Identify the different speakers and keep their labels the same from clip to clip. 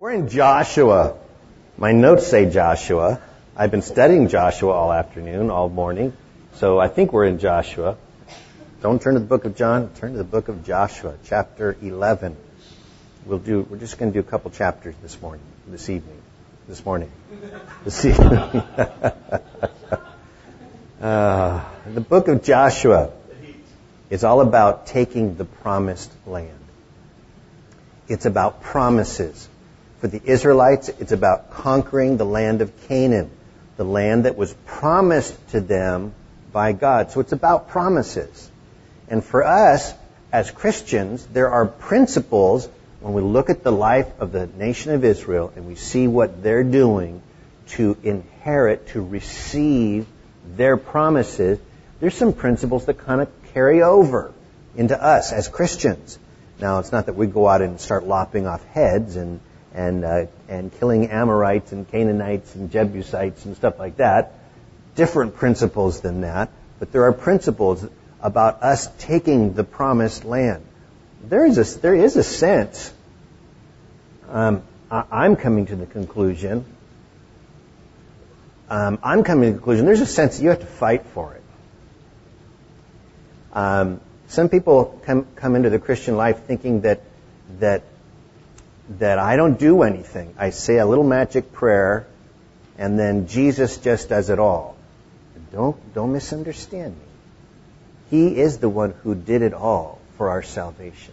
Speaker 1: We're in Joshua. My notes say Joshua. I've been studying Joshua all afternoon, all morning. So I think we're in Joshua. Don't turn to the book of John. Turn to the book of Joshua, chapter 11. We're just going to do a couple chapters this morning. The book of Joshua is all about taking the promised land. It's about promises. For the Israelites, it's about conquering the land of Canaan, the land that was promised to them by God. So it's about promises. And for us, as Christians, there are principles when we look at the life of the nation of Israel and we see what they're doing to inherit, to receive their promises. There's some principles that kind of carry over into us as Christians. Now, it's not that we go out and start lopping off heads and killing Amorites and Canaanites and Jebusites and stuff like that. Different principles than that. But there are principles about us taking the promised land. There is a sense, I'm coming to the conclusion, there's a sense that you have to fight for it. Some people come into the Christian life thinking that I don't do anything. I say a little magic prayer, and then Jesus just does it all. Don't misunderstand me. He is the one who did it all for our salvation.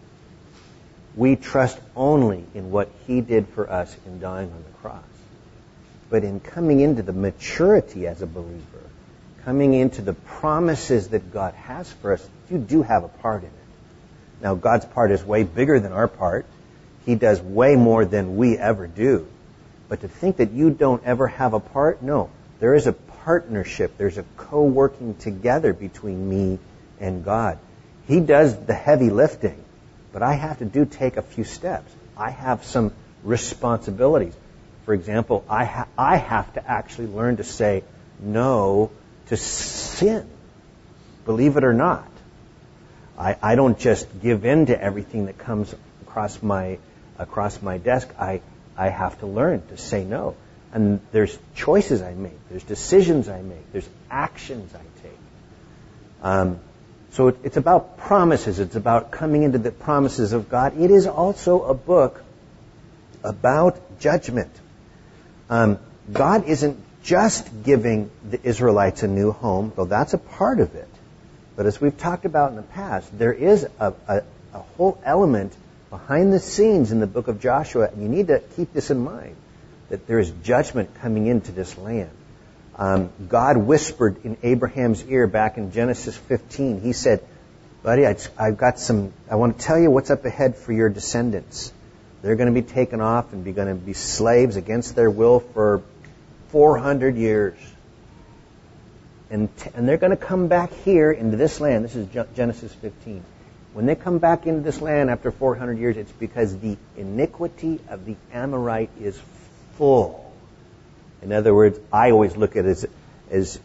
Speaker 1: We trust only in what He did for us in dying on the cross. But in coming into the maturity as a believer, coming into the promises that God has for us, you do have a part in it. Now, God's part is way bigger than our part. He does way more than we ever do. But to think that you don't ever have a part, no. There is a partnership. There's a co-working together between me and God. He does the heavy lifting, but I have to take a few steps. I have some responsibilities. For example, I have to actually learn to say no to sin. Believe it or not. I don't just give in to everything that comes across my desk. I have to learn to say no. And there's choices I make. There's decisions I make. There's actions I take. So it's about promises. It's about coming into the promises of God. It is also a book about judgment. God isn't just giving the Israelites a new home, though that's a part of it. But as we've talked about in the past, there is a whole element behind the scenes in the book of Joshua, and you need to keep this in mind, that there is judgment coming into this land. God whispered in Abraham's ear back in Genesis 15. He said, buddy, I want to tell you what's up ahead for your descendants. They're going to be taken off and going to be slaves against their will for 400 years. And they're going to come back here into this land. This is Genesis 15. When they come back into this land after 400 years, it's because the iniquity of the Amorite is full. In other words, I always look at it as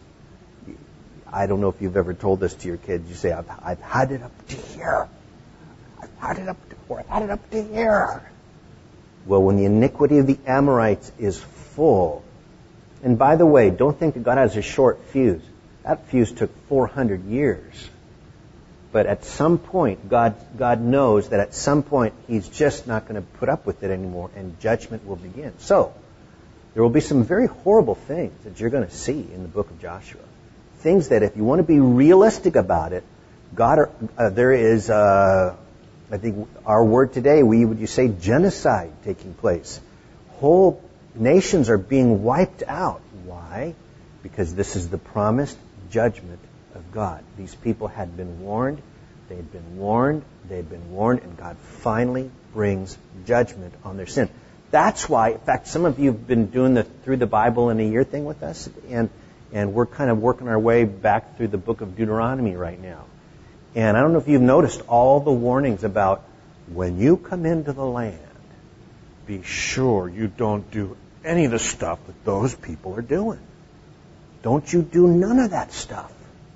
Speaker 1: I don't know if you've ever told this to your kids. You say, I've had it up to here. I've had it up to here. Well, when the iniquity of the Amorites is full, and by the way, don't think that God has a short fuse. That fuse took 400 years. But at some point, God knows that at some point He's just not going to put up with it anymore, and judgment will begin. So, there will be some very horrible things that you're going to see in the book of Joshua. Things that, if you want to be realistic about it, there is, I think our word today, would you say genocide taking place. Whole nations are being wiped out. Why? Because this is the promised judgment of God. These people had been warned, they'd been warned, and God finally brings judgment on their sin. That's why, in fact, some of you have been doing the Through the Bible in a Year thing with us, and we're kind of working our way back through the book of Deuteronomy right now. And I don't know if you've noticed all the warnings about when you come into the land, be sure you don't do any of the stuff that those people are doing. Don't you do none of that stuff.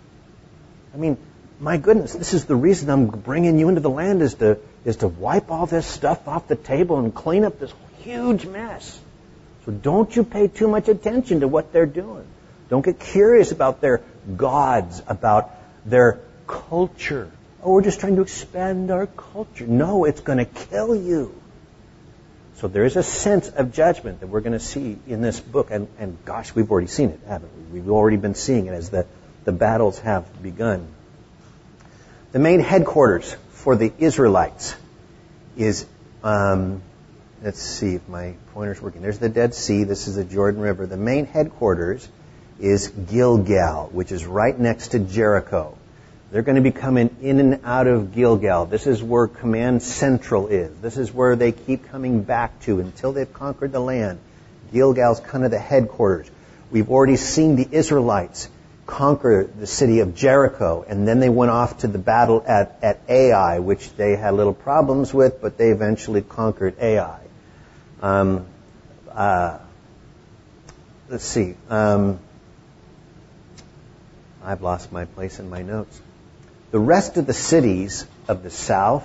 Speaker 1: I mean, my goodness, this is the reason I'm bringing you into the land is to wipe all this stuff off the table and clean up this huge mess. So don't you pay too much attention to what they're doing. Don't get curious about their gods, about their culture. Oh, we're just trying to expand our culture. No, it's going to kill you. So there is a sense of judgment that we're going to see in this book. And gosh, we've already seen it, haven't we? We've already been seeing it as the battles have begun. The main headquarters for the Israelites is, let's see if my pointer's working. There's the Dead Sea. This is the Jordan River. The main headquarters is Gilgal, which is right next to Jericho. They're going to be coming in and out of Gilgal. This is where Command Central is. This is where they keep coming back to until they've conquered the land. Gilgal's kind of the headquarters. We've already seen the Israelites conquer the city of Jericho, and then they went off to the battle at Ai, which they had little problems with, but they eventually conquered Ai. Let's see. I've lost my place in my notes. The rest of the cities of the south,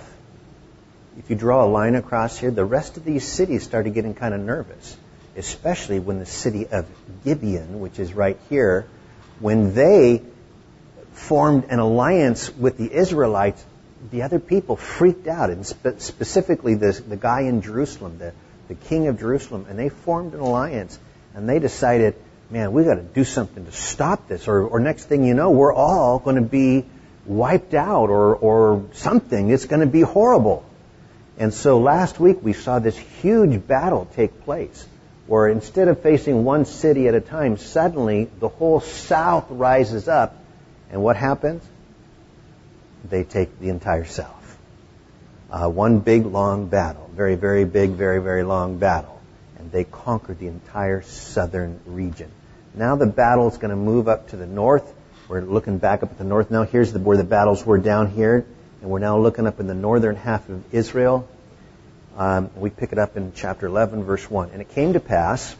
Speaker 1: if you draw a line across here, the rest of these cities started getting kind of nervous, especially when the city of Gibeon, which is right here, when they formed an alliance with the Israelites, the other people freaked out, and specifically the guy in Jerusalem, the king of Jerusalem, and they formed an alliance, and they decided, man, we got to do something to stop this, or next thing you know, we're all going to be wiped out, or something. It's going to be horrible. And so last week we saw this huge battle take place, where instead of facing one city at a time, suddenly the whole south rises up, and what happens? They take the entire south. One big, long battle. Very, very big, very, very long battle. And they conquered the entire southern region. Now the battle is going to move up to the north. We're looking back up at the north now. Here's where the battles were down here. And we're now looking up in the northern half of Israel. We pick it up in chapter 11, verse 1. And it came to pass,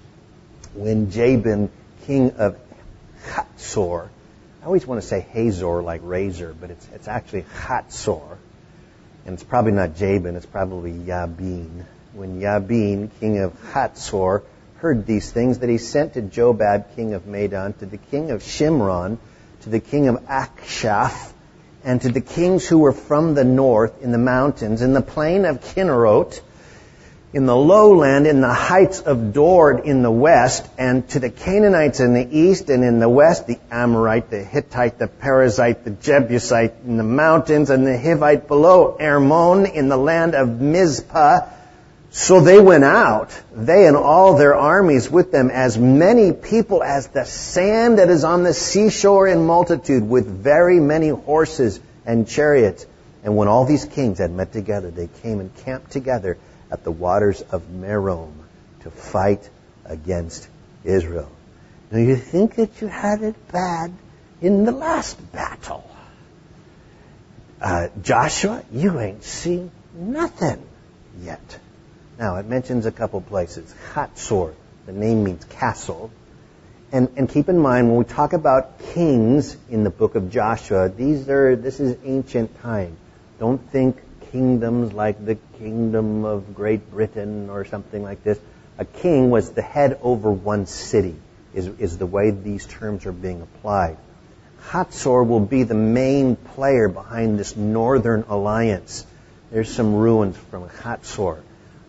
Speaker 1: when Jabin, king of Hatzor, I always want to say Hazor like razor, but it's actually Hatzor. And it's probably not Jabin, it's probably Yabin. When Yabin, king of Hatzor, heard these things, that he sent to Jobab, king of Madon, to the king of Shimron, to the king of Akshaph, and to the kings who were from the north, in the mountains, in the plain of Kinnerot, in the lowland, in the heights of Dor in the west, and to the Canaanites in the east and in the west, the Amorite, the Hittite, the Perizzite, the Jebusite in the mountains, and the Hivite below Hermon in the land of Mizpah. So they went out, they and all their armies with them, as many people as the sand that is on the seashore in multitude, with very many horses and chariots. And when all these kings had met together, they came and camped together at the waters of Merom to fight against Israel. Now you think that you had it bad in the last battle. Joshua, you ain't seen nothing yet. Now, it mentions a couple places. Hatzor, the name means castle. And keep in mind, when we talk about kings in the book of Joshua, this is ancient time. Don't think kingdoms like the kingdom of Great Britain or something like this. A king was the head over one city, is the way these terms are being applied. Hatzor will be the main player behind this northern alliance. There's some ruins from Hatzor.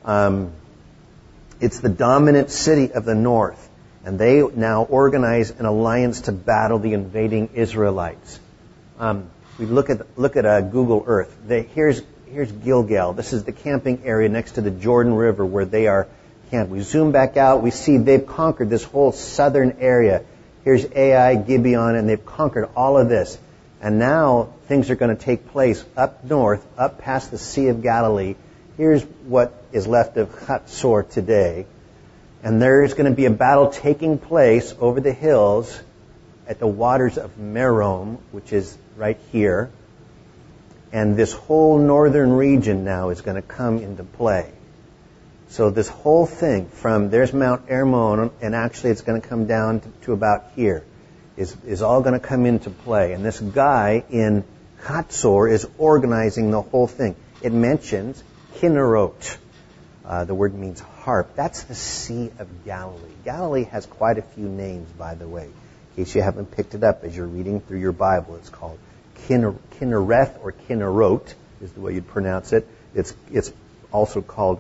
Speaker 1: It's the dominant city of the north, and they now organize an alliance to battle the invading Israelites. We look at Google Earth. Here's Gilgal. This is the camping area next to the Jordan River where they are camped. We zoom back out. We see they've conquered this whole southern area. Here's Ai, Gibeon, and they've conquered all of this. And now things are going to take place up north, up past the Sea of Galilee. Here's what is left of Hatzor today. And there's going to be a battle taking place over the hills at the waters of Merom, which is right here. And this whole northern region now is going to come into play. So this whole thing from, there's Mount Hermon, and actually it's going to come down to about here, is all going to come into play. And this guy in Hatzor is organizing the whole thing. It mentions Kinnerot. The word means harp, that's the Sea of Galilee. Galilee has quite a few names, by the way. In case you haven't picked it up as you're reading through your Bible, it's called Kinnereth or Kinnerot is the way you'd pronounce it. It's also called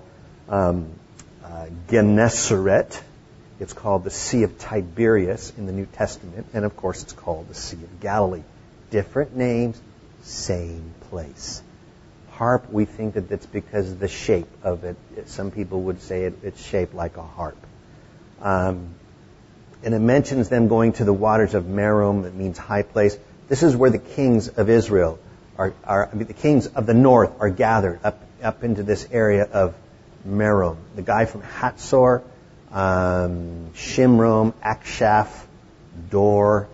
Speaker 1: Gennesaret. It's called the Sea of Tiberias in the New Testament. And, of course, it's called the Sea of Galilee. Different names, same place. Harp, we think that it's because of the shape of it. Some people would say it's shaped like a harp. And it mentions them going to the waters of Merom. That means high place. This is where the kings of Israel the kings of the north are gathered up into this area of Merom. The guy from Hatzor, Shimron, Akshaph, Dor.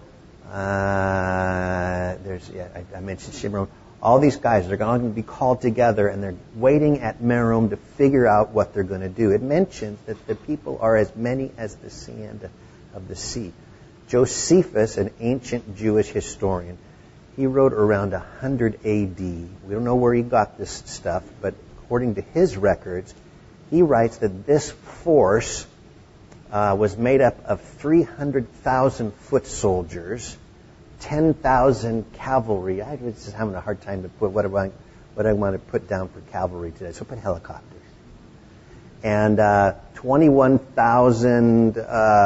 Speaker 1: I mentioned Shimron. All these guys are going to be called together, and they're waiting at Merom to figure out what they're going to do. It mentions that the people are as many as the sand of the sea. Josephus, an ancient Jewish historian, he wrote around 100 A.D. We don't know where he got this stuff, but according to his records, he writes that this force was made up of 300,000 foot soldiers, 10,000 cavalry. I was just having a hard time to put what I want to put down for cavalry today. So put helicopters. And 21,000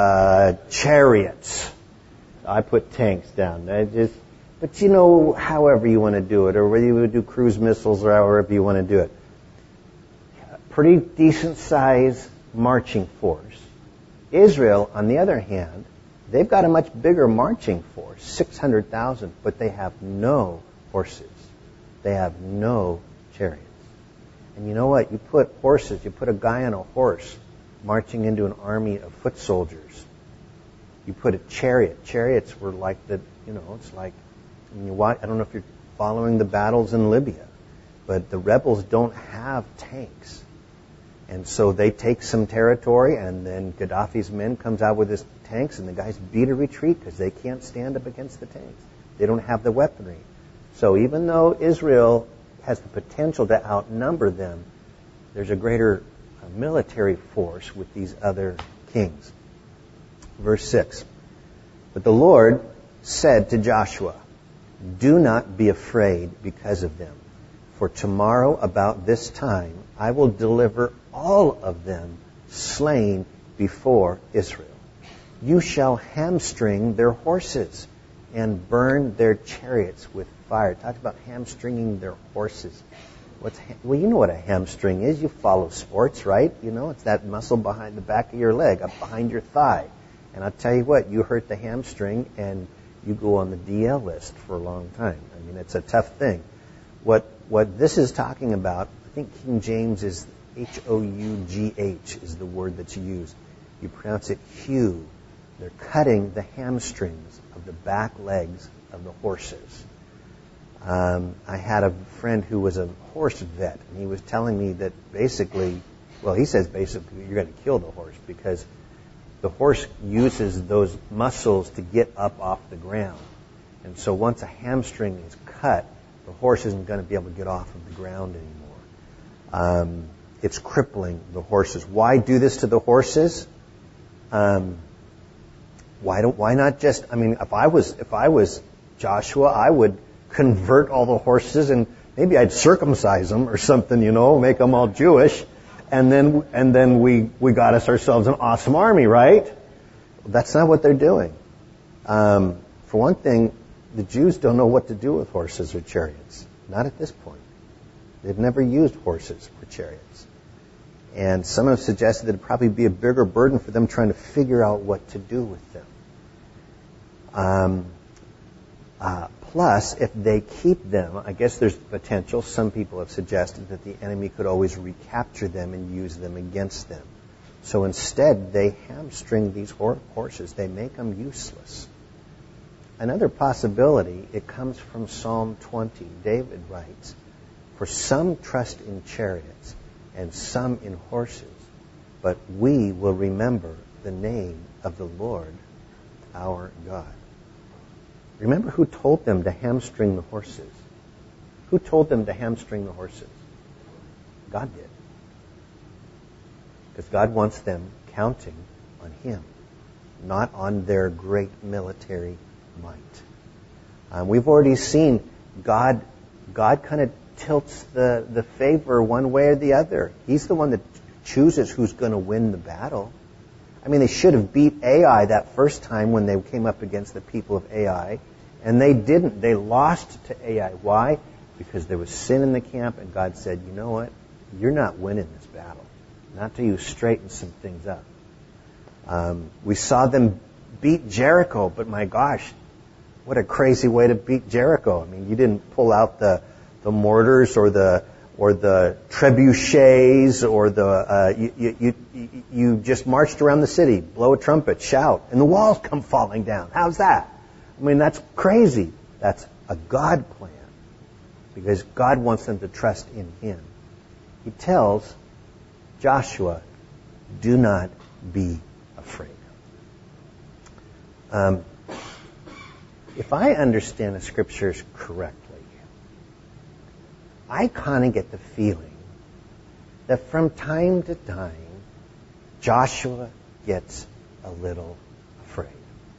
Speaker 1: chariots. I put tanks down. But however you want to do it, or whether you would do cruise missiles or however you want to do it. Pretty decent size marching force. Israel, on the other hand, they've got a much bigger marching force, 600,000, but they have no horses. They have no chariots. And you know what? You put a guy on a horse marching into an army of foot soldiers. You put a chariot. Chariots were like it's like, I don't know if you're following the battles in Libya, but the rebels don't have tanks. And so they take some territory, and then Gaddafi's men comes out with his tanks, and the guys beat a retreat because they can't stand up against the tanks. They don't have the weaponry. So even though Israel has the potential to outnumber them, there's a greater military force with these other kings. Verse 6. But the Lord said to Joshua, "Do not be afraid because of them, for tomorrow about this time I will deliver all of them slain before Israel. You shall hamstring their horses and burn their chariots with fire." Talk about hamstringing their horses. Well, you know what a hamstring is. You follow sports, right? It's that muscle behind the back of your leg, up behind your thigh. And I'll tell you what, you hurt the hamstring and you go on the DL list for a long time. I mean, it's a tough thing. What this is talking about, I think King James is Hough is the word that's used. You pronounce it hew. They're cutting the hamstrings of the back legs of the horses. I had a friend who was a horse vet, and he was telling me that basically you're going to kill the horse because the horse uses those muscles to get up off the ground. And so once a hamstring is cut, the horse isn't going to be able to get off of the ground anymore. It's crippling the horses. Why do this to the horses? Why not just? I mean, if I was Joshua, I would convert all the horses and maybe I'd circumcise them or something, make them all Jewish, and then we got ourselves an awesome army, right? That's not what they're doing. For one thing, the Jews don't know what to do with horses or chariots. Not at this point. They've never used horses for chariots. And some have suggested that it'd probably be a bigger burden for them trying to figure out what to do with them. Plus, if they keep them, I guess there's potential. Some people have suggested that the enemy could always recapture them and use them against them. So instead, they hamstring these horses. They make them useless. Another possibility, it comes from Psalm 20. David writes, "For some trust in chariots and some in horses, but we will remember the name of the Lord our God." Remember who told them to hamstring the horses? Who told them to hamstring the horses? God did. Because God wants them counting on Him, not on their great military might. We've already seen God kind of tilts the favor one way or the other. He's the one that chooses who's going to win the battle. I mean, they should have beat Ai that first time when they came up against the people of Ai, and they didn't. They lost to Ai. Why? Because there was sin in the camp, and God said, you know what? You're not winning this battle. Not till you straighten some things up. We saw them beat Jericho, but my gosh, what a crazy way to beat Jericho. I mean, you didn't pull out the mortars or the trebuchets or you just marched around the city, blow a trumpet, shout, and the walls come falling down. How's that? I mean, that's crazy. That's a God plan, because God wants them to trust in Him. He tells Joshua, do not be afraid. If I understand the Scriptures correctly, I kind of get the feeling that from time to time, Joshua gets a little afraid.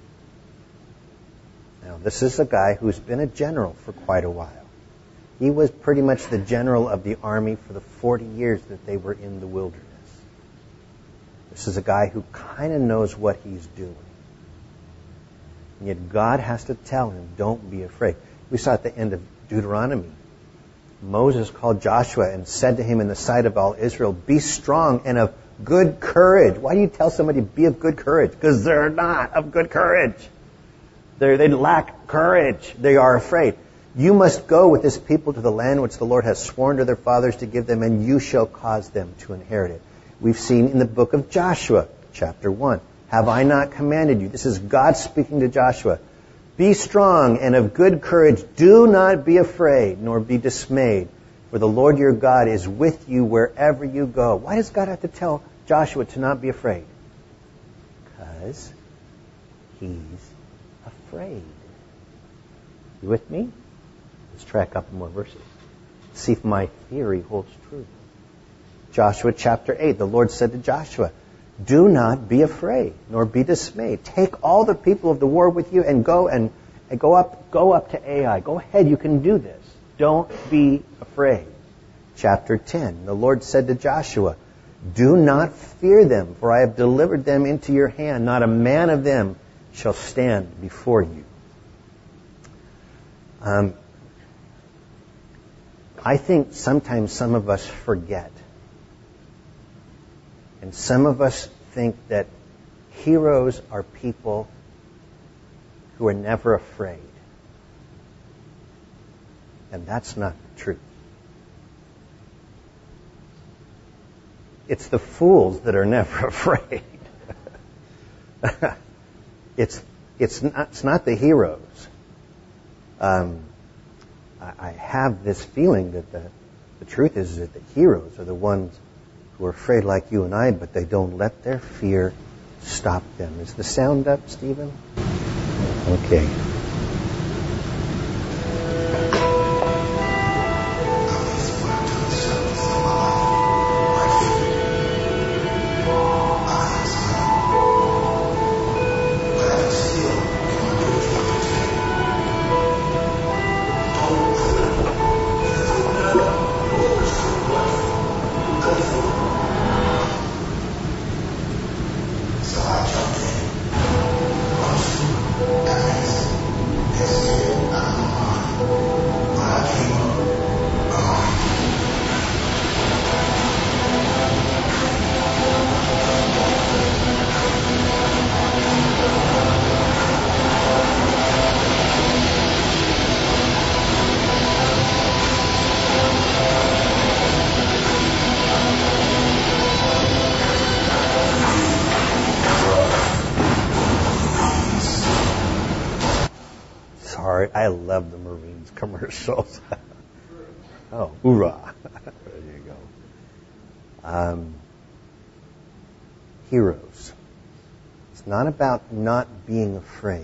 Speaker 1: Now, this is a guy who's been a general for quite a while. He was pretty much the general of the army for the 40 years that they were in the wilderness. This is a guy who kind of knows what he's doing. And yet God has to tell him, don't be afraid. We saw at the end of Deuteronomy, Moses called Joshua and said to him in the sight of all Israel, be strong and of good courage. Why do you tell somebody to be of good courage? Because they're not of good courage. They lack courage. They are afraid. You must go with this people to the land which the Lord has sworn to their fathers to give them, and you shall cause them to inherit it. We've seen in the book of Joshua, chapter 1, have I not commanded you? This is God speaking to Joshua. Be strong and of good courage. Do not be afraid, nor be dismayed. For the Lord your God is with you wherever you go. Why does God have to tell Joshua to not be afraid? Because He's afraid. You with me? Let's try a couple more verses. See if my theory holds true. Joshua chapter 8, the Lord said to Joshua, do not be afraid, nor be dismayed. Take all the people of the war with you and go up to Ai. Go ahead, you can do this. Don't be afraid. Chapter 10, the Lord said to Joshua, do not fear them, for I have delivered them into your hand. Not a man of them shall stand before you. I think sometimes some of us forget. And some of us think that heroes are people who are never afraid. And that's not the truth. It's the fools that are never afraid. It's not the heroes. I have this feeling that the truth is that the heroes are the ones who are afraid like you and I, but they don't let their fear stop them. Is the sound up, Stephen? Okay. I love the Marines commercials. Oh, hoorah. There you go. Heroes. It's not about not being afraid.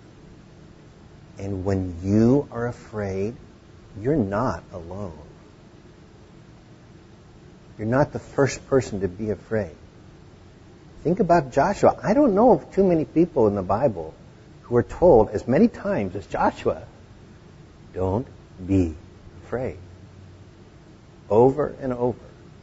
Speaker 1: And when you are afraid, you're not alone. You're not the first person to be afraid. Think about Joshua. I don't know of too many people in the Bible who are told as many times as Joshua, don't be afraid. Over and over.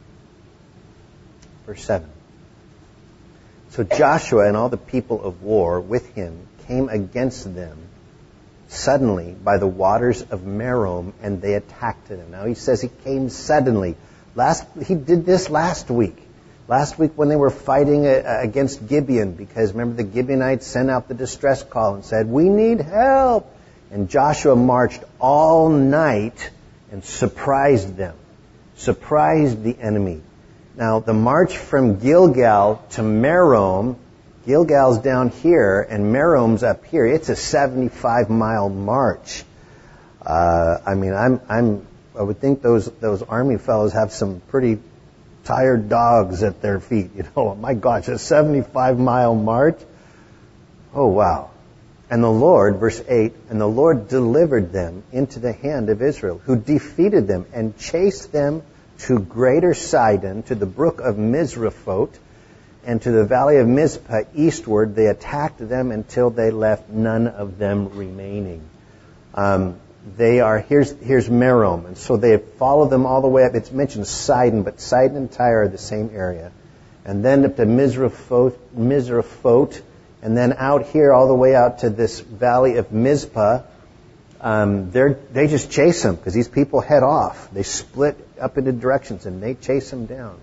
Speaker 1: Verse 7. So Joshua and all the people of war with him came against them suddenly by the waters of Merom, and they attacked them. Now he says he came suddenly. He did this last week. Last week when they were fighting against Gibeon, because remember the Gibeonites sent out the distress call and said, we need help. And Joshua marched all night and surprised them. Surprised the enemy. Now the march from Gilgal to Merom, Gilgal's down here and Merom's up here. It's a 75-mile march. I would think those army fellows have some pretty tired dogs at their feet. My gosh, a 75-mile march. Oh, wow. And the Lord, verse 8, and the Lord delivered them into the hand of Israel, who defeated them and chased them to greater Sidon, to the brook of Mizraphoth, and to the valley of Mizpah eastward. They attacked them until they left none of them remaining. Here's Merom, and so they followed them all the way up. It's mentioned Sidon, but Sidon and Tyre are the same area. And then up to Mizraphoth, and then out here all the way out to this valley of Mizpah. They just chase them because these people head off. They split up into directions and they chase them down.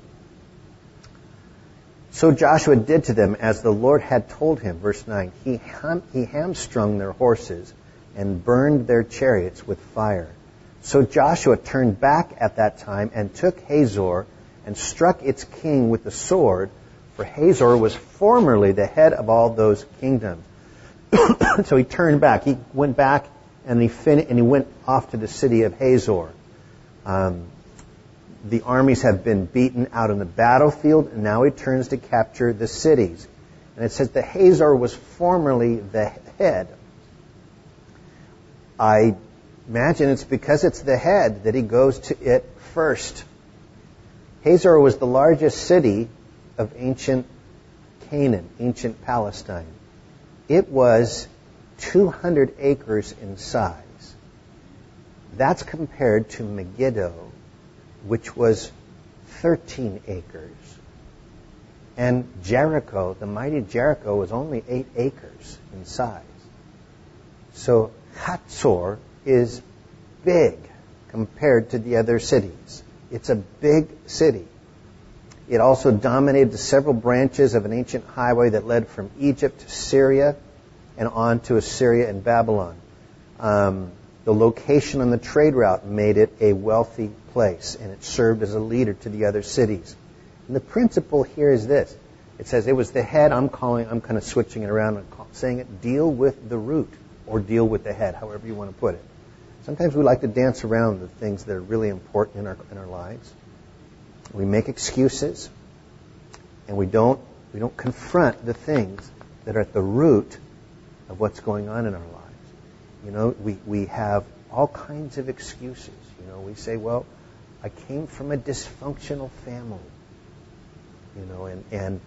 Speaker 1: So Joshua did to them as the Lord had told him. Verse 9, he hamstrung their horses and burned their chariots with fire. So Joshua turned back at that time and took Hazor and struck its king with the sword, for Hazor was formerly the head of all those kingdoms. So he turned back. He went back and he went off to the city of Hazor. The armies have been beaten out on the battlefield, and now he turns to capture the cities. And it says that Hazor was formerly the head. I imagine it's because it's the head that he goes to it first. Hazor was the largest city of ancient Canaan, ancient Palestine. It was 200 acres in size. That's compared to Megiddo, which was 13 acres. And Jericho, the mighty Jericho, was only 8 acres in size. So Hatzor is big compared to the other cities. It's a big city. It also dominated the several branches of an ancient highway that led from Egypt to Syria and on to Assyria and Babylon. The location on the trade route made it a wealthy place, and it served as a leader to the other cities. And the principle here is this. It says it was the head. I'm kind of switching it around and saying it, deal with the root, or deal with the head, however you want to put it. Sometimes we like to dance around the things that are really important in our lives. We make excuses, and we don't confront the things that are at the root of what's going on in our lives. We have all kinds of excuses. We say, well, I came from a dysfunctional family. And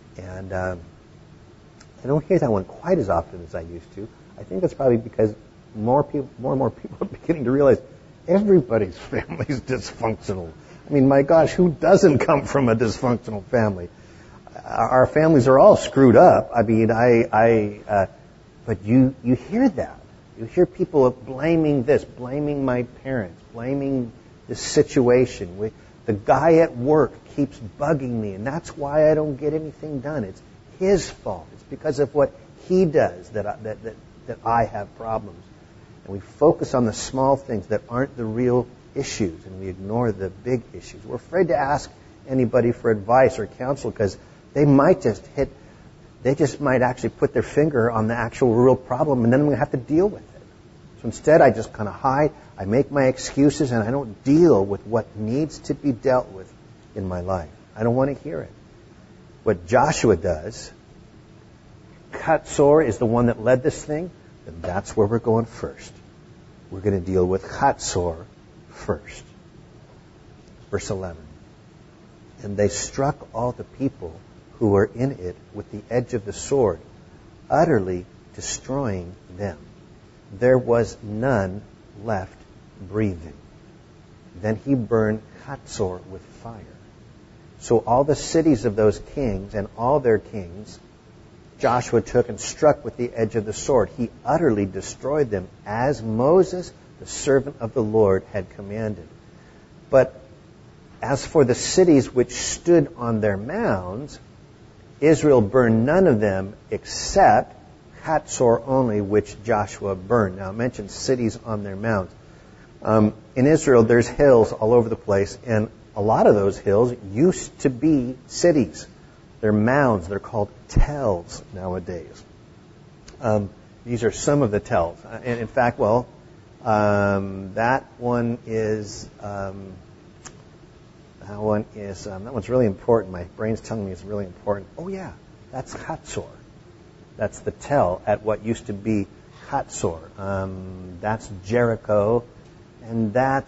Speaker 1: I don't hear that one quite as often as I used to. I think that's probably because more and more people are beginning to realize everybody's family is dysfunctional. I mean, my gosh, who doesn't come from a dysfunctional family? Our families are all screwed up. I mean, but you hear that. You hear people blaming this, blaming my parents, blaming this situation. The guy at work keeps bugging me, and that's why I don't get anything done. It's his fault. It's because of what he does that I have problems. And we focus on the small things that aren't the real issues, and we ignore the big issues. We're afraid to ask anybody for advice or counsel because they might actually put their finger on the actual real problem, and then we have to deal with it. So instead, I just kind of hide, I make my excuses, and I don't deal with what needs to be dealt with in my life. I don't want to hear it. What Joshua does, Hatzor is the one that led this thing, and that's where we're going first. We're going to deal with Hatzor first. Verse 11. And they struck all the people who were in it with the edge of the sword, utterly destroying them. There was none left breathing. Then he burned Hatzor with fire. So all the cities of those kings and all their kings Joshua took and struck with the edge of the sword. He utterly destroyed them, as Moses, the servant of the Lord, had commanded. But as for the cities which stood on their mounds, Israel burned none of them except Hatzor only, which Joshua burned. Now, it mentions cities on their mounds. In Israel, there's hills all over the place, and a lot of those hills used to be cities. They're mounds. They're called tells nowadays. These are some of the tells. And in fact, that one's really important. My brain's telling me it's really important. Oh yeah, that's Hatzor. That's the tell at what used to be Hatzor. That's Jericho, and I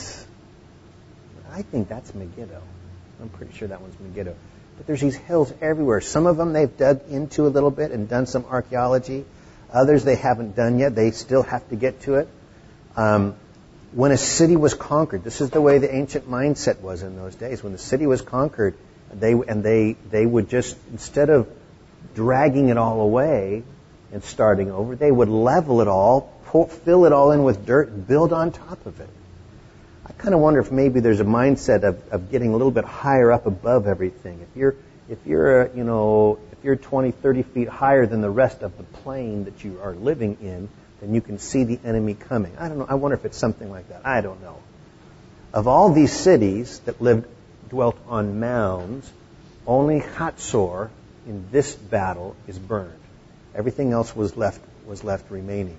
Speaker 1: think that's Megiddo. I'm pretty sure that one's Megiddo. But there's these hills everywhere. Some of them they've dug into a little bit and done some archaeology. Others they haven't done yet. They still have to get to it. When a city was conquered, this is the way the ancient mindset was in those days. When the city was conquered, they would just, instead of dragging it all away and starting over, they would level it all, fill it all in with dirt, and build on top of it. I kind of wonder if maybe there's a mindset of getting a little bit higher up above everything. If you're 20, 30 feet higher than the rest of the plain that you are living in, then you can see the enemy coming. I don't know. I wonder if it's something like that. I don't know. Of all these cities that dwelt on mounds, only Hatzor in this battle is burned. Everything else was left remaining.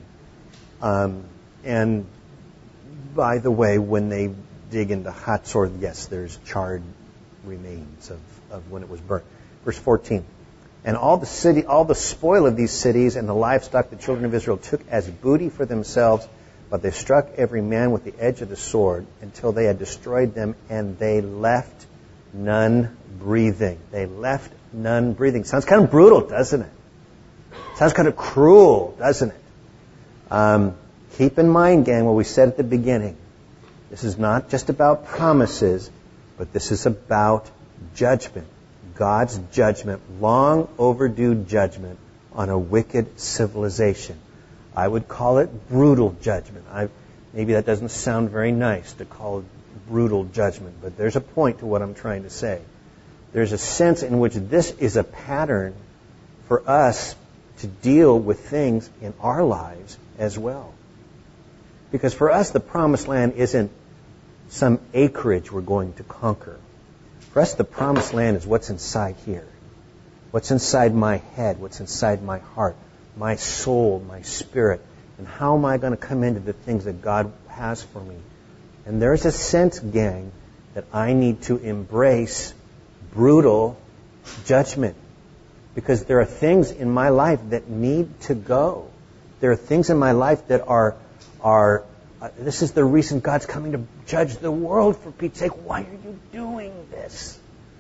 Speaker 1: And by the way, when they dig into Hatzor, yes, there's charred remains of when it was burnt. Verse 14. And all the spoil of these cities and the livestock the children of Israel took as booty for themselves, but they struck every man with the edge of the sword until they had destroyed them, and they left none breathing. They left none breathing. Sounds kind of brutal, doesn't it? Sounds kind of cruel, doesn't it? Keep in mind, gang, what we said at the beginning. This is not just about promises, but this is about judgment. God's judgment, long overdue judgment on a wicked civilization. I would call it brutal judgment. Maybe that doesn't sound very nice to call it brutal judgment, but there's a point to what I'm trying to say. There's a sense in which this is a pattern for us to deal with things in our lives as well. Because for us, the promised land isn't some acreage we're going to conquer. For us, the promised land is what's inside here. What's inside my head, what's inside my heart, my soul, my spirit. And how am I going to come into the things that God has for me? And there's a sense, gang, that I need to embrace brutal judgment. Because there are things in my life that need to go. There are things in my life that are this is the reason God's coming to judge the world, for Pete's sake. Why are you doing this?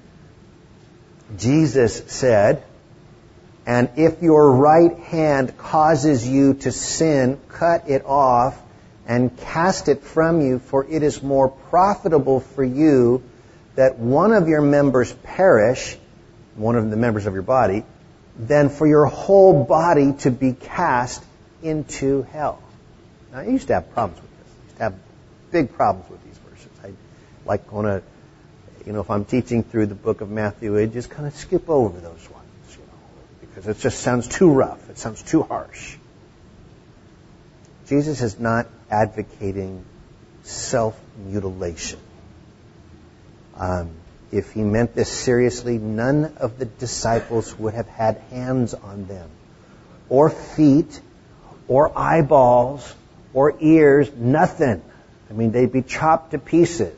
Speaker 1: Jesus said, and if your right hand causes you to sin, cut it off and cast it from you, for it is more profitable for you that one of your members perish, one of the members of your body, than for your whole body to be cast into hell. Now, I used to have problems with this. I used to have big problems with these verses. I like going to, if I'm teaching through the book of Matthew, I just kind of skip over those ones, because it just sounds too rough. It sounds too harsh. Jesus is not advocating self-mutilation. If he meant this seriously, none of the disciples would have had hands on them, or feet, or eyeballs, or ears, nothing. I mean, they'd be chopped to pieces.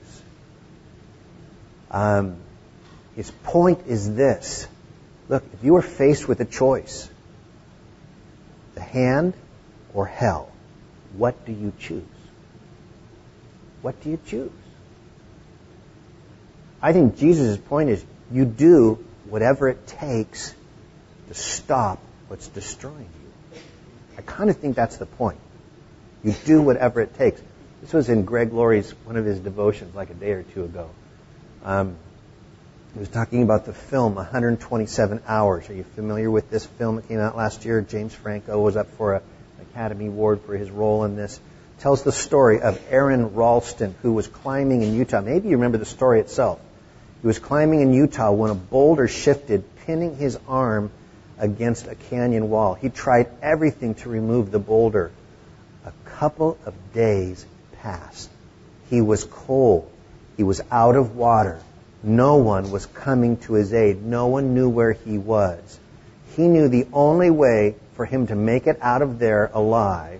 Speaker 1: His point is this. Look, if you were faced with a choice, the hand or hell, what do you choose? What do you choose? I think Jesus' point is you do whatever it takes to stop what's destroying you. I kind of think that's the point. You do whatever it takes. This was in Greg Laurie's, one of his devotions, like a day or two ago. He was talking about the film 127 Hours. Are you familiar with this film that came out last year? James Franco was up for an Academy Award for his role in this. It tells the story of Aaron Ralston, who was climbing in Utah. Maybe you remember the story itself. He was climbing in Utah when a boulder shifted, pinning his arm against a canyon wall. He tried everything to remove the boulder. A couple of days passed. He was cold. He was out of water. No one was coming to his aid. No one knew where he was. He knew the only way for him to make it out of there alive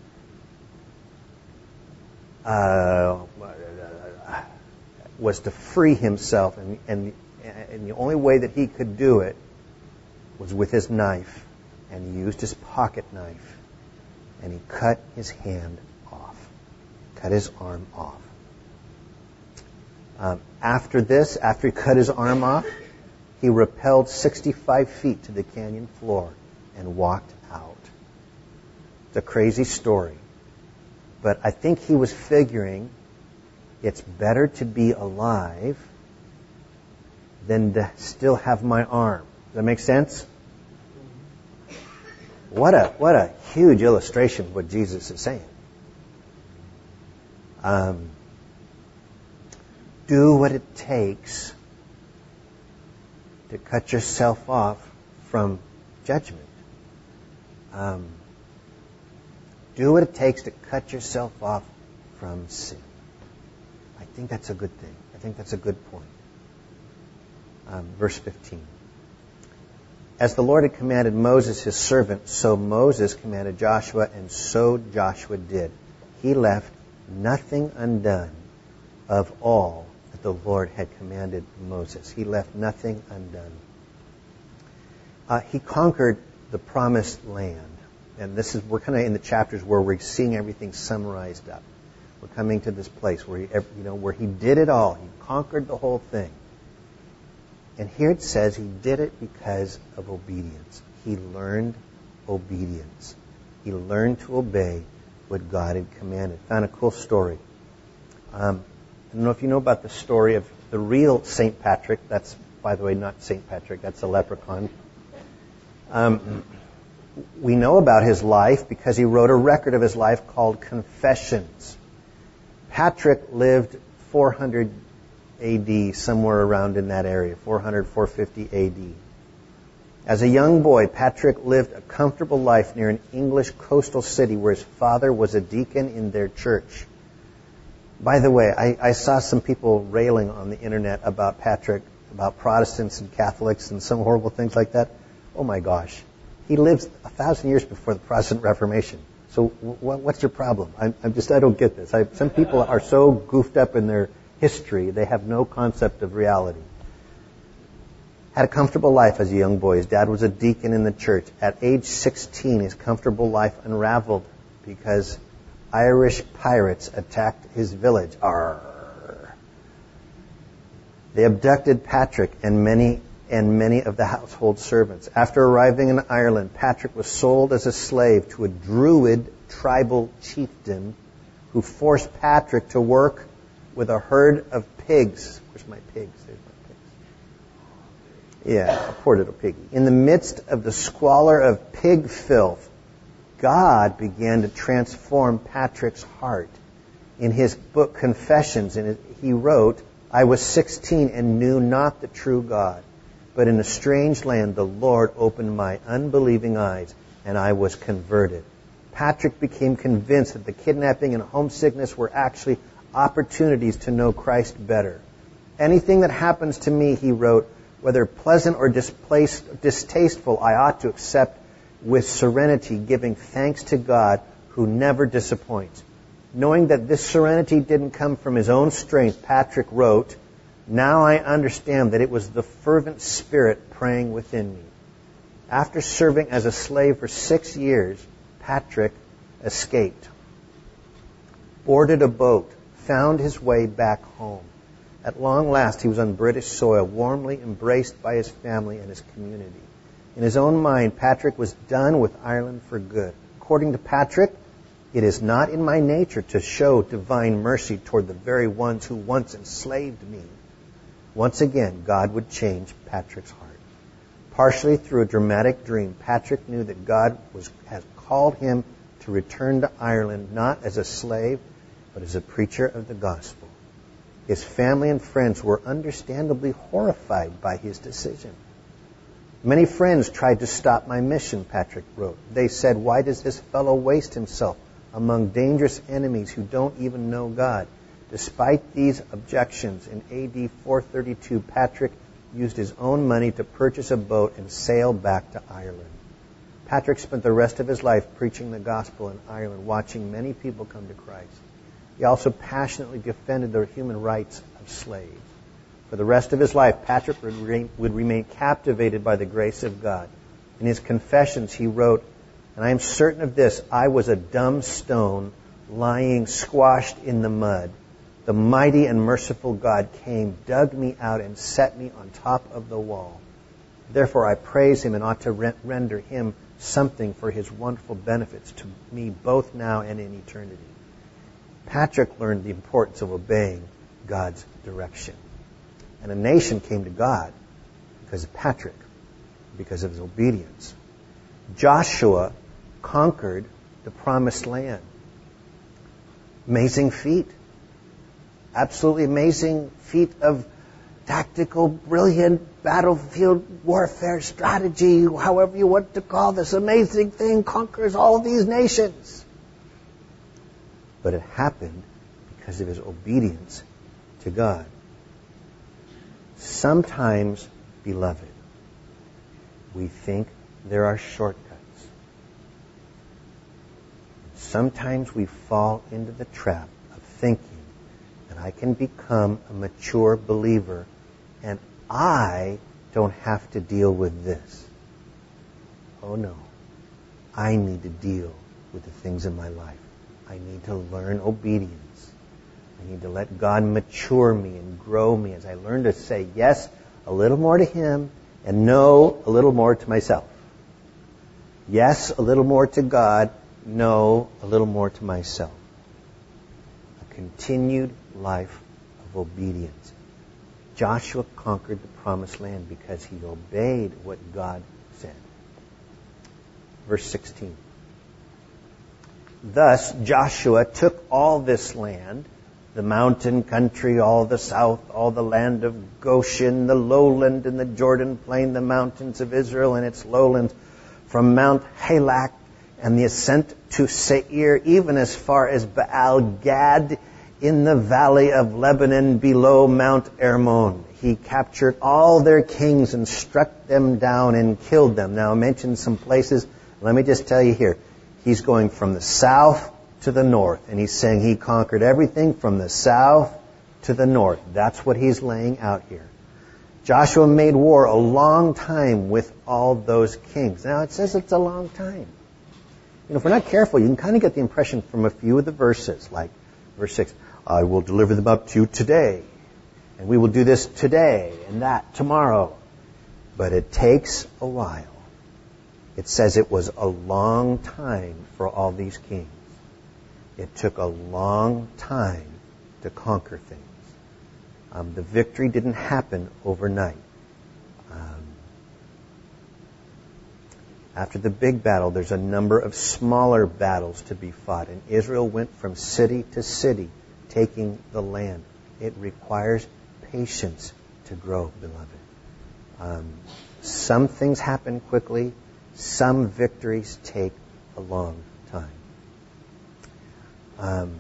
Speaker 1: was to free himself. And the only way that he could do it was with his knife. And he used his pocket knife. And he cut his hand off. Cut his arm off. After he cut his arm off, he rappelled 65 feet to the canyon floor and walked out. It's a crazy story. But I think he was figuring it's better to be alive than to still have my arm. Does that make sense? What a huge illustration of what Jesus is saying. Do what it takes to cut yourself off from judgment. Do what it takes to cut yourself off from sin. I think that's a good thing. I think that's a good point. Verse 15. As the Lord had commanded Moses, his servant, so Moses commanded Joshua, and so Joshua did. He left nothing undone of all that the Lord had commanded Moses. He left nothing undone. He conquered the promised land. And we're kind of in the chapters where we're seeing everything summarized up. We're coming to this place where he did it all. He conquered the whole thing. And here it says he did it because of obedience. He learned obedience. He learned to obey what God had commanded. Found a cool story. I don't know if you know about the story of the real St. Patrick. That's, by the way, not St. Patrick. That's a leprechaun. We know about his life because he wrote a record of his life called Confessions. Patrick lived 400 AD, somewhere around in that area, 400, 450 AD. As a young boy, Patrick lived a comfortable life near an English coastal city where his father was a deacon in their church. By the way, I saw some people railing on the internet about Patrick, about Protestants and Catholics and some horrible things like that. Oh my gosh. He lived 1,000 years before the Protestant Reformation. So what's your problem? I don't get this. Some people are so goofed up in their history, they have no concept of reality. Had a comfortable life as a young boy. His dad was a deacon in the church. At age 16, his comfortable life unraveled because Irish pirates attacked his village. Arr. They abducted Patrick and many of the household servants. After arriving in Ireland, Patrick was sold as a slave to a Druid tribal chieftain who forced Patrick to work with a herd of pigs. Where's my pigs? There's my pigs. Yeah, a poor little piggy. In the midst of the squalor of pig filth, God began to transform Patrick's heart. In his book Confessions, he wrote, I was 16 and knew not the true God. But in a strange land, the Lord opened my unbelieving eyes, and I was converted. Patrick became convinced that the kidnapping and homesickness were actually opportunities to know Christ better. Anything that happens to me, he wrote, whether pleasant or distasteful, I ought to accept with serenity, giving thanks to God who never disappoints. Knowing that this serenity didn't come from his own strength, Patrick wrote, now I understand that it was the fervent Spirit praying within me. After serving as a slave for 6 years, Patrick escaped, boarded a boat, found his way back home. At long last, he was on British soil, warmly embraced by his family and his community. In his own mind, Patrick was done with Ireland for good. According to Patrick, it is not in my nature to show divine mercy toward the very ones who once enslaved me. Once again, God would change Patrick's heart. Partially through a dramatic dream, Patrick knew that God had called him to return to Ireland not as a slave, but as a preacher of the gospel. His family and friends were understandably horrified by his decision. Many friends tried to stop my mission, Patrick wrote. They said, why does this fellow waste himself among dangerous enemies who don't even know God? Despite these objections, in AD 432, Patrick used his own money to purchase a boat and sail back to Ireland. Patrick spent the rest of his life preaching the gospel in Ireland, watching many people come to Christ. He also passionately defended the human rights of slaves. For the rest of his life, Patrick would remain captivated by the grace of God. In his confessions, he wrote, and I am certain of this, I was a dumb stone lying squashed in the mud. The mighty and merciful God came, dug me out, and set me on top of the wall. Therefore, I praise him and ought to render him something for his wonderful benefits to me both now and in eternity. Patrick learned the importance of obeying God's direction. And a nation came to God because of Patrick, because of his obedience. Joshua conquered the promised land. Amazing feat. Absolutely amazing feat of tactical, brilliant battlefield warfare strategy, however you want to call this amazing thing, conquers all these nations. But it happened because of his obedience to God. Sometimes, beloved, we think there are shortcuts. Sometimes we fall into the trap of thinking that I can become a mature believer and I don't have to deal with this. Oh no. I need to deal with the things in my life. I need to learn obedience. I need to let God mature me and grow me as I learn to say yes a little more to Him and no a little more to myself. Yes a little more to God, no a little more to myself. A continued life of obedience. Joshua conquered the promised land because he obeyed what God said. Verse 16. Thus Joshua took all this land, the mountain country, all the south, all the land of Goshen, the lowland and the Jordan plain, the mountains of Israel and its lowlands, from Mount Halak and the ascent to Seir, even as far as Baal Gad in the valley of Lebanon below Mount Hermon. He captured all their kings and struck them down and killed them. Now I mentioned some places. Let me just tell you here. He's going from the south to the north. And he's saying he conquered everything from the south to the north. That's what he's laying out here. Joshua made war a long time with all those kings. Now it says it's a long time. You know, if we're not careful, you can kind of get the impression from a few of the verses, like verse 6, I will deliver them up to you today. And we will do this today and that tomorrow. But it takes a while. It says it was a long time for all these kings. It took a long time to conquer things. The victory didn't happen overnight. After the big battle, there's a number of smaller battles to be fought. And Israel went from city to city, taking the land. It requires patience to grow, beloved. Some things happen quickly. Some victories take a long time.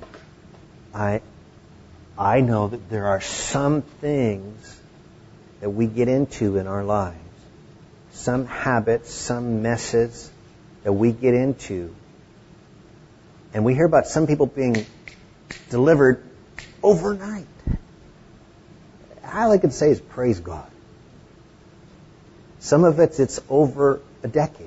Speaker 1: I know that there are some things that we get into in our lives, some habits, some messes that we get into, and we hear about some people being delivered overnight. All I can say is praise God. Some of it's over a decade.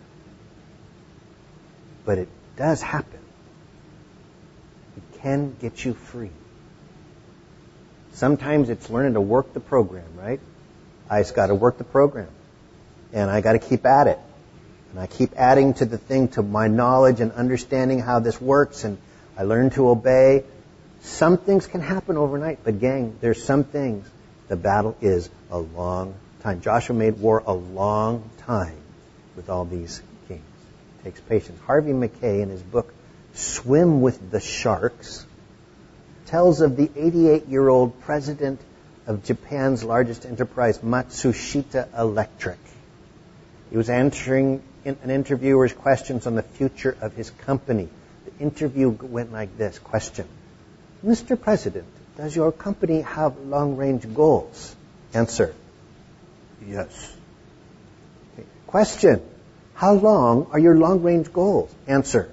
Speaker 1: But it does happen. It can get you free. Sometimes it's learning to work the program, right? I just got to work the program. And I got to keep at it. And I keep adding to the thing, to my knowledge and understanding how this works, and I learn to obey. Some things can happen overnight, but gang, there's some things. The battle is a long time. Joshua made war a long time with all these kings. It takes patience. Harvey Mackay, in his book Swim with the Sharks, tells of the 88-year-old president of Japan's largest enterprise, Matsushita Electric. He was answering an interviewer's questions on the future of his company. The interview went like this. Question: Mr. President, does your company have long-range goals? Answer: yes. Okay. Question: how long are your long-range goals? Answer: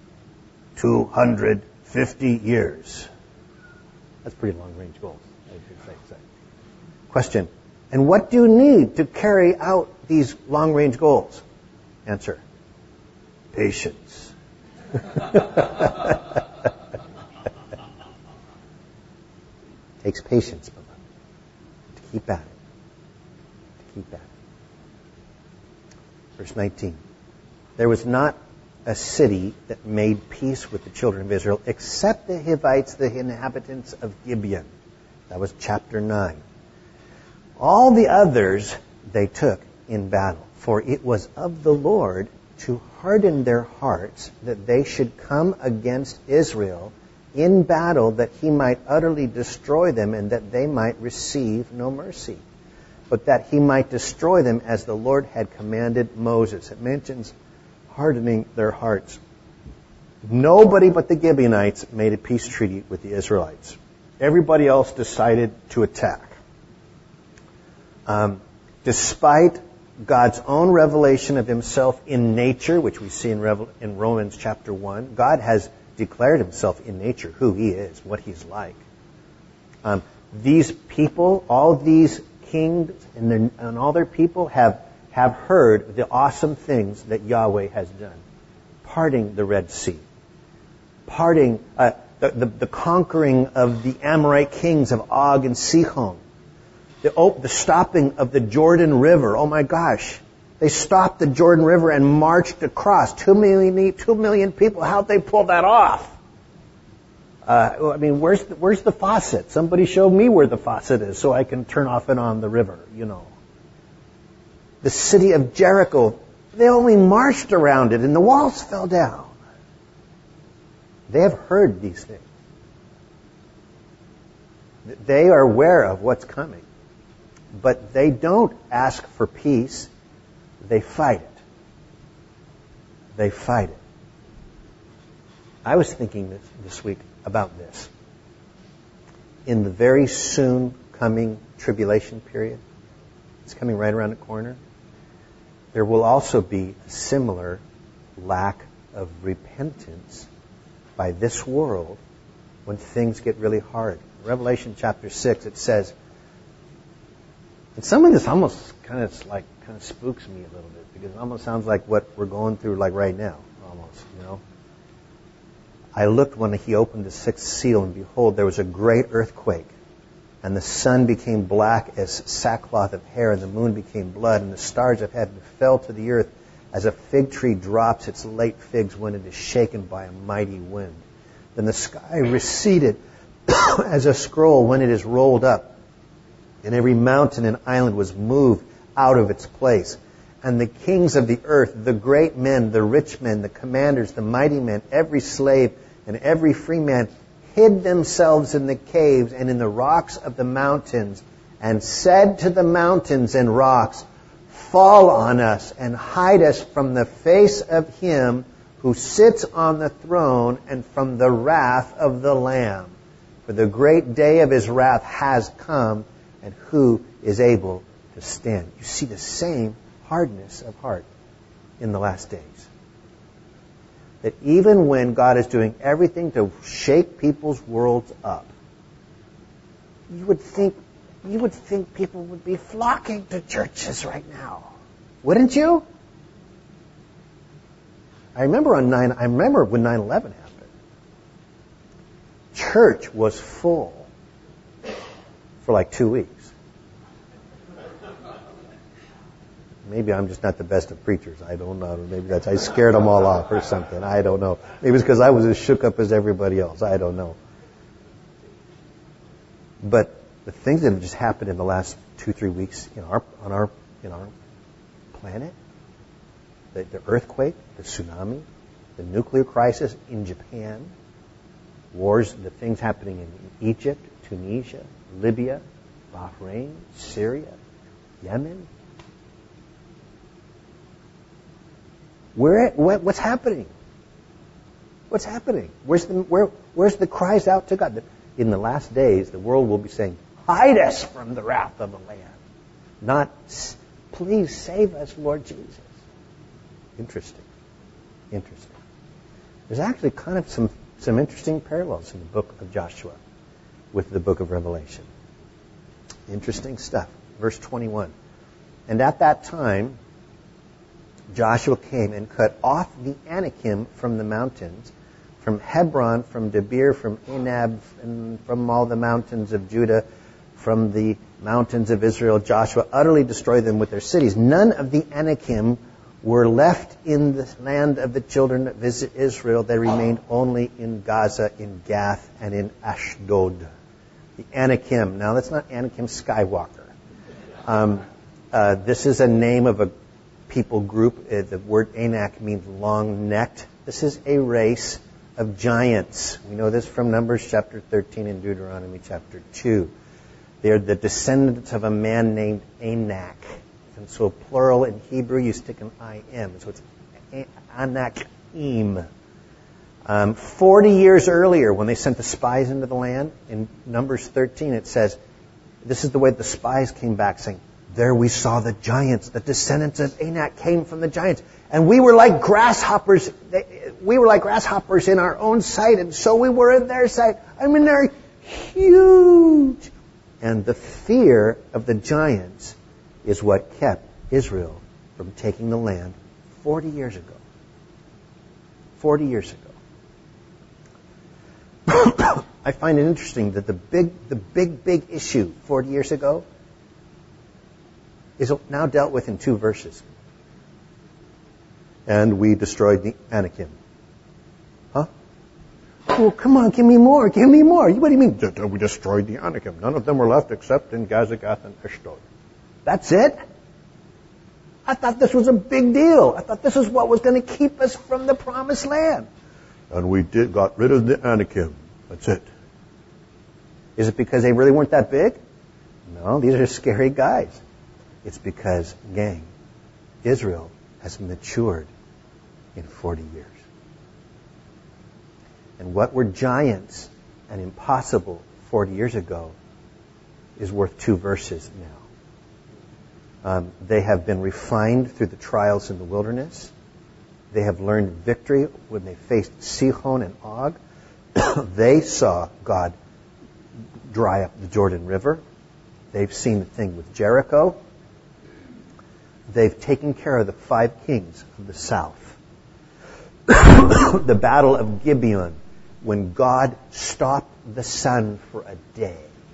Speaker 1: 250 years. That's pretty long-range goals. Question: and what do you need to carry out these long-range goals? Answer: patience. Takes patience, beloved, to keep at it. To keep at it. Verse 19. There was not a city that made peace with the children of Israel except the Hivites, the inhabitants of Gibeon. That was chapter 9. All the others they took in battle, for it was of the Lord to harden their hearts that they should come against Israel in battle, that he might utterly destroy them and that they might receive no mercy, but that he might destroy them as the Lord had commanded Moses. It mentions hardening their hearts. Nobody but the Gibeonites made a peace treaty with the Israelites. Everybody else decided to attack. Despite God's own revelation of himself in nature, which we see in Romans chapter 1, God has declared himself in nature, who he is, what he's like. These people, all these kings and all their people have heard the awesome things that Yahweh has done. Parting the Red Sea. Parting, the conquering of the Amorite kings of Og and Sihon. The stopping of the Jordan River. Oh my gosh. They stopped the Jordan River and marched across. 2 million people. How'd they pull that off? Where's the faucet? Somebody show me where the faucet is so I can turn off and on the river, The city of Jericho, they only marched around it and the walls fell down. They have heard these things. They are aware of what's coming. But they don't ask for peace. They fight it. They fight it. I was thinking this week about this. In the very soon coming tribulation period, it's coming right around the corner, there will also be a similar lack of repentance by this world when things get really hard. In Revelation chapter 6, it says, and some of this almost kind of spooks me a little bit, because it almost sounds like what we're going through like right now, almost, I looked when he opened the sixth seal, and behold, there was a great earthquake, and the sun became black as sackcloth of hair, and the moon became blood, and the stars of heaven fell to the earth as a fig tree drops its late figs when it is shaken by a mighty wind. Then the sky receded as a scroll when it is rolled up, and every mountain and island was moved out of its place. And the kings of the earth, the great men, the rich men, the commanders, the mighty men, every slave and every free man, hid themselves in the caves and in the rocks of the mountains, and said to the mountains and rocks, fall on us and hide us from the face of him who sits on the throne and from the wrath of the Lamb. For the great day of his wrath has come, and who is able to stand? You see the same hardness of heart in the last days. That even when God is doing everything to shake people's worlds up, you would think people would be flocking to churches right now. Wouldn't you? I remember when 9/11 happened. Church was full. for like 2 weeks. Maybe I'm just not the best of preachers. I don't know. Maybe I scared them all off or something. I don't know. Maybe it's because I was as shook up as everybody else. I don't know. But the things that have just happened in the last 2-3 weeks on our planet, the earthquake, the tsunami, the nuclear crisis in Japan, wars, the things happening in Egypt, Tunisia, Libya, Bahrain, Syria, Yemen. What's happening? What's happening? Where's the cries out to God? In the last days, the world will be saying, hide us from the wrath of the Lamb. Not, please save us, Lord Jesus. Interesting. There's actually kind of some interesting parallels in the book of Joshua with the book of Revelation. Interesting stuff. Verse 21. And at that time, Joshua came and cut off the Anakim from the mountains, from Hebron, from Debir, from Anab, and from all the mountains of Judah, from the mountains of Israel. Joshua utterly destroyed them with their cities. None of the Anakim were left in the land of the children of Israel. They remained only in Gaza, in Gath, and in Ashdod. The Anakim. Now, that's not Anakim Skywalker. This is a name of a people group. The word Anak means long-necked. This is a race of giants. We know this from Numbers chapter 13 and Deuteronomy chapter 2. They're the descendants of a man named Anak. And so plural in Hebrew, you stick an I-M. So it's Anakim. 40 years earlier, when they sent the spies into the land, in Numbers 13, it says, this is the way the spies came back, saying, there we saw the giants. The descendants of Anak came from the giants. And we were like grasshoppers. We were like grasshoppers in our own sight, and so we were in their sight. I mean, they're huge. And the fear of the giants is what kept Israel from taking the land 40 years ago. 40 years ago. I find it interesting that the big issue 40 years ago is now dealt with in 2 verses. And we destroyed the Anakim. Huh? Oh, come on, give me more. What do you mean? We destroyed the Anakim. None of them were left except in Gaza, Gath, and Ashdod. That's it? I thought this was a big deal. I thought this was what was going to keep us from the promised land. And we got rid of the Anakim. That's it. Is it because they really weren't that big? No, these are scary guys. It's because, gang, Israel has matured in 40 years. And what were giants and impossible 40 years ago is worth 2 verses now. They have been refined through the trials in the wilderness. They have learned victory when they faced Sihon and Og. They saw God dry up the Jordan River. They've seen the thing with Jericho. They've taken care of the 5 kings of the south. The battle of Gibeon, when God stopped the sun for a day.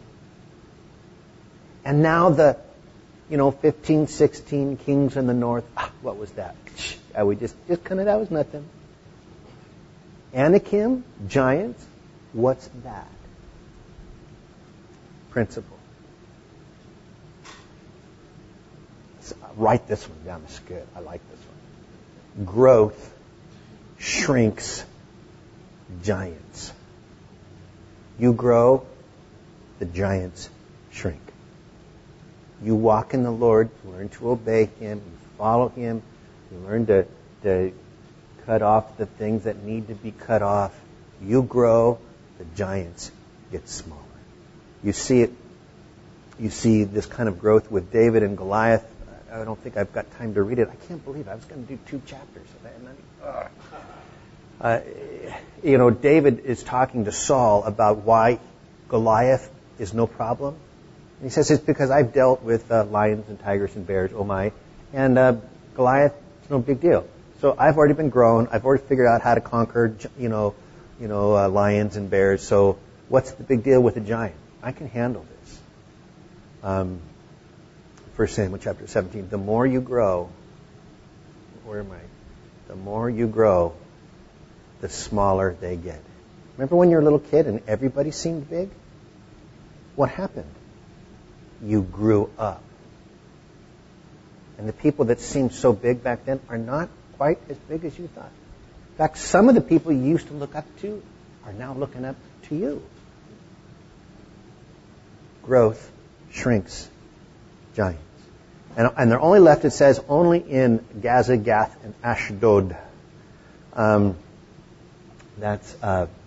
Speaker 1: And now the 15, 16 kings in the north. What was that? We just kind of, that was nothing. Anakim, giants, what's that? Principle. Write this one down. It's good. I like this one. Growth shrinks giants. You grow, the giants shrink. You walk in the Lord, you learn to obey Him, you follow Him, you learn to cut off the things that need to be cut off. You grow, the giants get smaller. You see it. You see this kind of growth with David and Goliath. I don't think I've got time to read it. I can't believe I was going to do 2 chapters of that. David is talking to Saul about why Goliath is no problem. And he says, it's because I've dealt with lions and tigers and bears, oh my, and Goliath is no big deal. So I've already been grown. I've already figured out how to conquer, lions and bears. So what's the big deal with a giant? I can handle this. 1 Samuel chapter 17. The more you grow, where am I? The more you grow, the smaller they get. Remember when you were a little kid and everybody seemed big? What happened? You grew up. And the people that seemed so big back then are not quite as big as you thought. In fact, some of the people you used to look up to are now looking up to you. Growth shrinks giants. And they're only left, it says, only in Gaza, Gath, and Ashdod. That's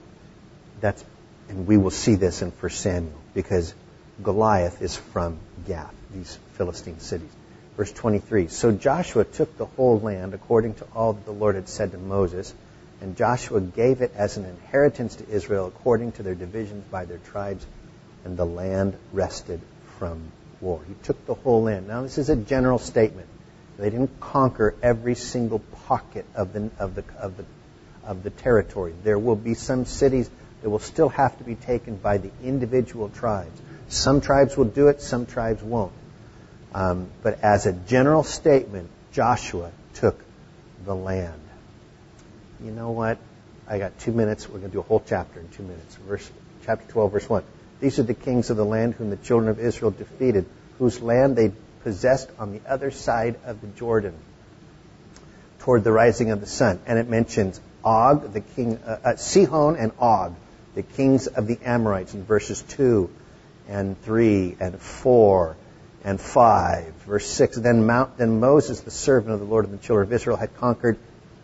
Speaker 1: and we will see this in 1 Samuel, because Goliath is from Gath, these Philistine cities. Verse 23, so Joshua took the whole land according to all that the Lord had said to Moses, and Joshua gave it as an inheritance to Israel according to their divisions by their tribes, and the land rested from war. He took the whole land. Now this is a general statement. They didn't conquer every single pocket of the territory. There will be some cities that will still have to be taken by the individual tribes. Some tribes will do it, some tribes won't. But as a general statement, Joshua took the land. You know what? I got 2 minutes. We're going to do a whole chapter in 2 minutes. Chapter 12, verse 1. These are the kings of the land whom the children of Israel defeated, whose land they possessed on the other side of the Jordan, toward the rising of the sun. And it mentions Og, the king, Sihon and Og, the kings of the Amorites, in verses 2 and 3 and 4 and 5. Verse 6, Then Moses, the servant of the Lord, and the children of Israel had conquered,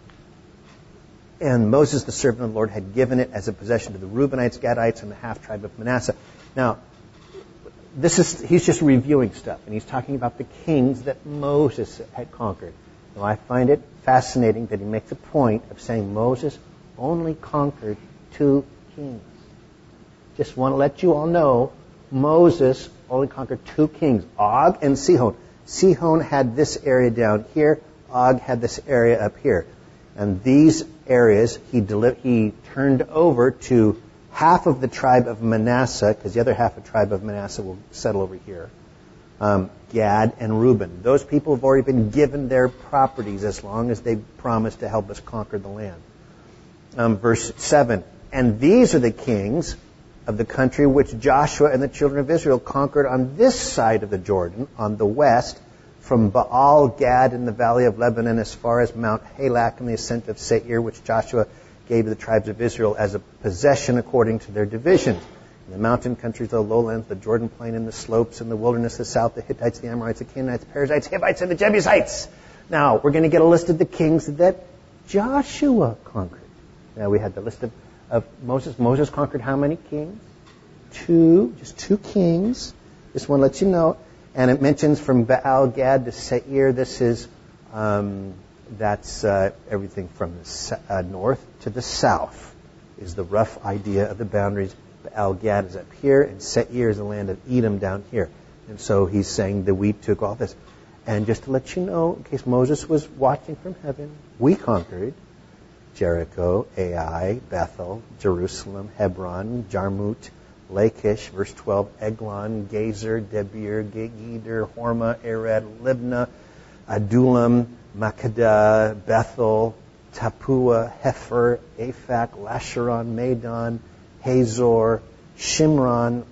Speaker 1: and Moses, the servant of the Lord, had given it as a possession to the Reubenites, Gadites, and the half-tribe of Manasseh. Now, he's just reviewing stuff, and he's talking about the kings that Moses had conquered. Now, I find it fascinating that he makes a point of saying Moses only conquered 2 kings. Just want to let you all know, Moses only conquered 2 kings, Og and Sihon. Sihon had this area down here. Og had this area up here. And these areas he turned over to half of the tribe of Manasseh, because the other half of the tribe of Manasseh will settle over here. Gad and Reuben. Those people have already been given their properties as long as they promised to help us conquer the land. Verse 7. And these are the kings of the country which Joshua and the children of Israel conquered on this side of the Jordan, on the west, from Baal Gad in the valley of Lebanon as far as Mount Halak and the ascent of Seir, which Joshua gave to the tribes of Israel as a possession according to their divisions. In the mountain countries, the lowlands, the Jordan plain and the slopes, and the wilderness, the south, the Hittites, the Amorites, the Canaanites, the Perizzites, Hivites, and the Jebusites. Now, we're going to get a list of the kings that Joshua conquered. Now, we had the list of Moses. Moses conquered how many kings? 2, just 2 kings. Just want to let you know. And it mentions from Baal Gad to Seir. This is, that's everything from the north to the south is the rough idea of the boundaries. Baal Gad is up here, and Seir is the land of Edom down here. And so he's saying that we took all this. And just to let you know, in case Moses was watching from heaven, we conquered Jericho, Ai, Bethel, Jerusalem, Hebron, Jarmut, Lachish, verse 12, Eglon, Gezer, Debir, Geder, Hormah, Arad, Libnah, Adullam, Makkedah, Bethel, Tapua, Hefer, Aphak, Lasharon, Madon, Hazor, Shimron,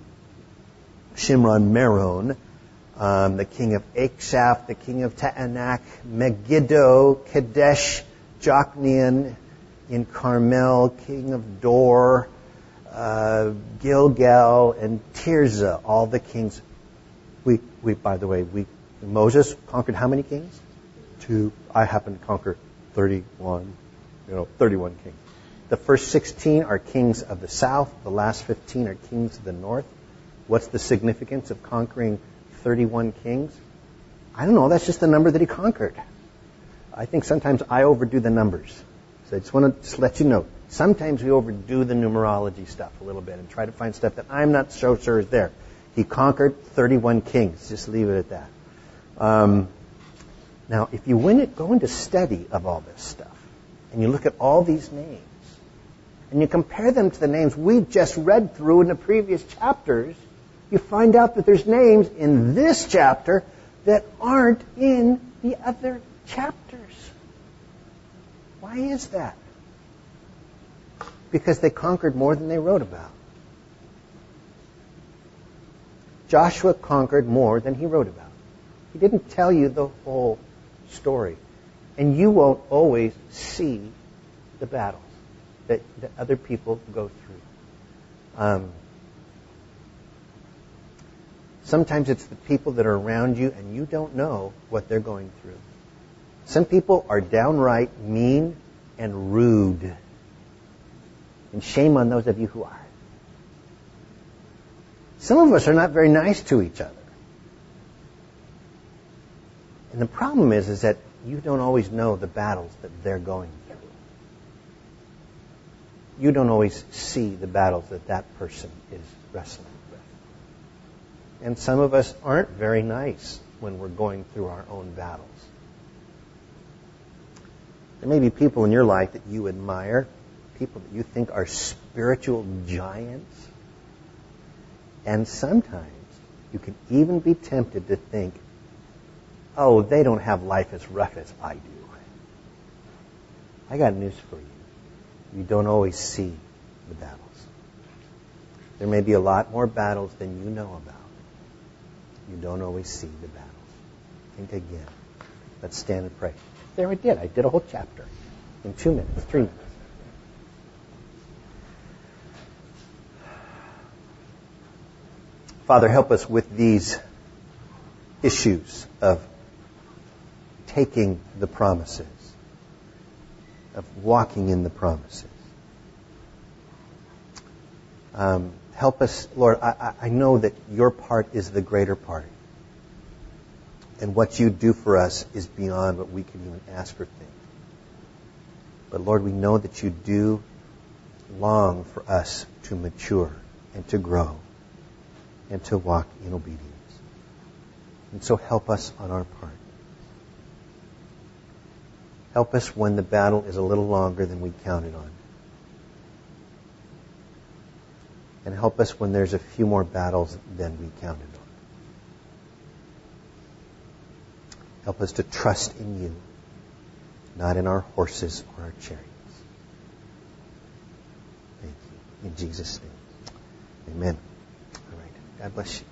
Speaker 1: Meron, the king of Akshaph, the king of Ta'anak, Megiddo, Kadesh, Jokneam in Carmel, king of Dor, Gilgal, and Tirzah, all the kings. By the way, Moses conquered how many kings? 2. I happen to conquer 31 kings. The first 16 are kings of the south. The last 15 are kings of the north. What's the significance of conquering 31 kings? I don't know. That's just the number that he conquered. I think sometimes I overdo the numbers. So I just want to let you know. Sometimes we overdo the numerology stuff a little bit and try to find stuff that I'm not so sure is there. He conquered 31 kings. Just leave it at that. Now, if you go into study of all this stuff, and you look at all these names, and you compare them to the names we just read through in the previous chapters, you find out that there's names in this chapter that aren't in the other chapters. Why is that? Because they conquered more than they wrote about. Joshua conquered more than he wrote about. He didn't tell you the whole story. And you won't always see the battles that other people go through. Sometimes it's the people that are around you and you don't know what they're going through. Some people are downright mean and rude. And shame on those of you who are. Some of us are not very nice to each other. And the problem is that you don't always know the battles that they're going through. You don't always see the battles that that person is wrestling with. And some of us aren't very nice when we're going through our own battles. There may be people in your life that you admire, people that you think are spiritual giants. And sometimes you can even be tempted to think, oh, they don't have life as rough as I do. I got news for you. You don't always see the battles. There may be a lot more battles than you know about. You don't always see the battles. Think again. Let's stand and pray. There I did. I did a whole chapter in 2 minutes, 3 minutes. Father, help us with these issues of taking the promises, of walking in the promises. Help us, Lord, I know that your part is the greater part. And what you do for us is beyond what we can even ask or think. But Lord, we know that you do long for us to mature and to grow and to walk in obedience. And so help us on our part. Help us when the battle is a little longer than we counted on. And help us when there's a few more battles than we counted on. Help us to trust in you, not in our horses or our chariots. Thank you. In Jesus' name. Amen. All right. God bless you.